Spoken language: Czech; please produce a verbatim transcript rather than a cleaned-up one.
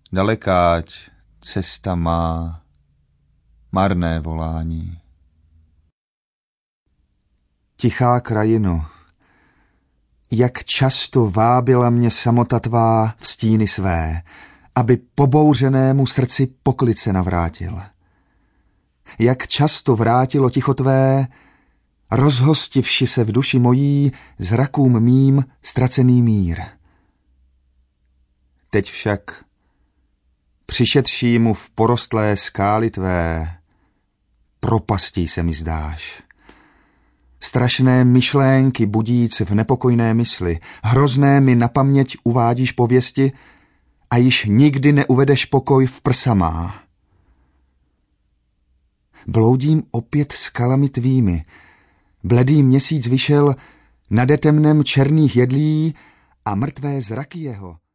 dalekáť cesta má marné volání. Tichá krajino, jak často vábila mě samota tvá v stíny své, aby pobouřenému srdci poklid se navrátil. Jak často vrátilo ticho tvé, rozhostivši se v duši mojí, zrakům mým ztracený mír. Teď však přišedšímu v porostlé skály tvé propastí se mi zdáš. Strašné myšlénky budíc v nepokojné mysli, hrozné mi na paměť uvádíš pověsti a již nikdy neuvedeš pokoj v prsa má. Bloudím opět skalami tvými, bledý měsíc vyšel nade temnem černých jedlí a mrtvé zraky jeho